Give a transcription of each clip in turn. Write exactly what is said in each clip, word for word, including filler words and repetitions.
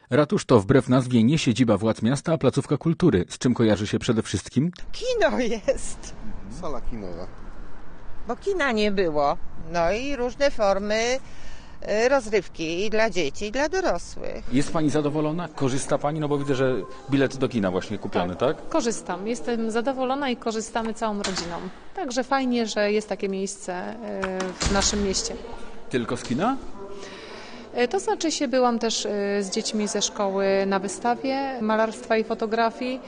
Ratusz to wbrew nazwie nie siedziba władz miasta, a placówka kultury. Z czym kojarzy się przede wszystkim? Kino jest. Sala kinowa. Bo kina nie było. No i różne formy rozrywki i dla dzieci, i dla dorosłych. Jest Pani zadowolona? Korzysta Pani? No bo widzę, że bilet do kina właśnie kupiony, tak? tak? Korzystam. Jestem zadowolona i korzystamy całą rodziną. Także fajnie, że jest takie miejsce w naszym mieście. Tylko z kina? To znaczy się byłam też z dziećmi ze szkoły na wystawie malarstwa i fotografii,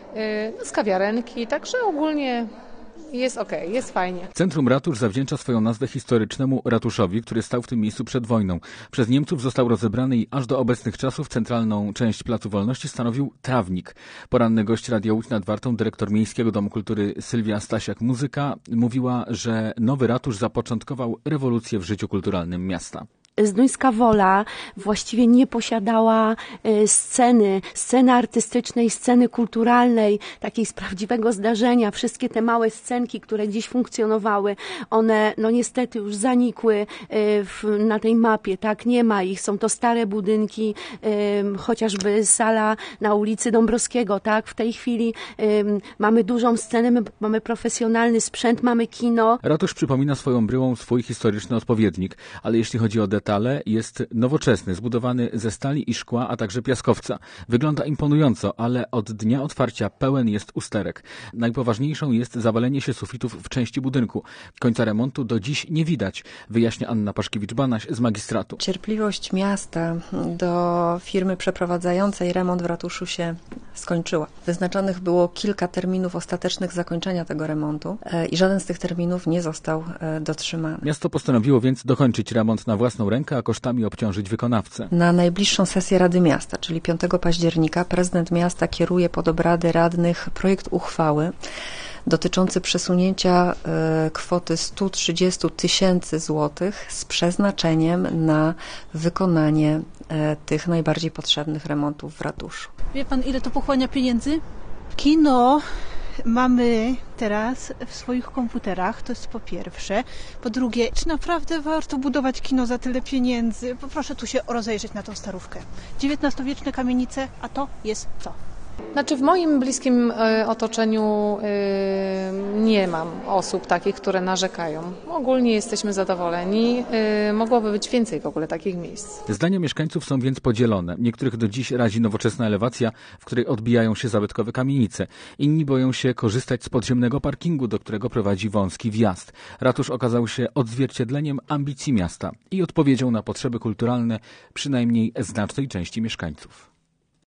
z kawiarenki, także ogólnie jest okej, okay, jest fajnie. Centrum Ratusz zawdzięcza swoją nazwę historycznemu ratuszowi, który stał w tym miejscu przed wojną. Przez Niemców został rozebrany i aż do obecnych czasów centralną część Placu Wolności stanowił trawnik. Poranny gość Radia Łódź nad Wartą, dyrektor Miejskiego Domu Kultury Sylwia Stasiak-Muzyka, mówiła, że nowy ratusz zapoczątkował rewolucję w życiu kulturalnym miasta. Zduńska Wola właściwie nie posiadała sceny, sceny artystycznej, sceny kulturalnej, takiej z prawdziwego zdarzenia. Wszystkie te małe scenki, które dziś funkcjonowały, one no niestety już zanikły w, na tej mapie, tak, nie ma ich. Są to stare budynki, chociażby sala na ulicy Dąbrowskiego, tak, w tej chwili mamy dużą scenę, my mamy profesjonalny sprzęt, mamy kino. Ratusz przypomina swoją bryłą swój historyczny odpowiednik, ale jeśli chodzi o detale, jest nowoczesny, zbudowany ze stali i szkła, a także piaskowca. Wygląda imponująco, ale od dnia otwarcia pełen jest usterek. Najpoważniejszą jest zawalenie się sufitów w części budynku. Końca remontu do dziś nie widać, wyjaśnia Anna Paszkiewicz-Banaś z magistratu. Cierpliwość miasta do firmy przeprowadzającej remont w ratuszu się skończyła. Wyznaczonych było kilka terminów ostatecznych zakończenia tego remontu i żaden z tych terminów nie został dotrzymany. Miasto postanowiło więc dokończyć remont na własną rękę, a kosztami obciążyć wykonawcę. Na najbliższą sesję Rady Miasta, czyli piątego października, prezydent miasta kieruje pod obrady radnych projekt uchwały dotyczący przesunięcia y, kwoty sto trzydzieści tysięcy złotych z przeznaczeniem na wykonanie y, tych najbardziej potrzebnych remontów w ratuszu. Wie pan, ile to pochłania pieniędzy? Kino mamy teraz w swoich komputerach, to jest po pierwsze. Po drugie, czy naprawdę warto budować kino za tyle pieniędzy? Poproszę tu się rozejrzeć na tą starówkę. dziewiętnastowieczne kamienice, a to jest co? Znaczy w moim bliskim y, otoczeniu y, nie mam osób takich, które narzekają. Ogólnie jesteśmy zadowoleni. Y, mogłoby być więcej w ogóle takich miejsc. Zdania mieszkańców są więc podzielone. Niektórych do dziś razi nowoczesna elewacja, w której odbijają się zabytkowe kamienice. Inni boją się korzystać z podziemnego parkingu, do którego prowadzi wąski wjazd. Ratusz okazał się odzwierciedleniem ambicji miasta i odpowiedzią na potrzeby kulturalne przynajmniej znacznej części mieszkańców.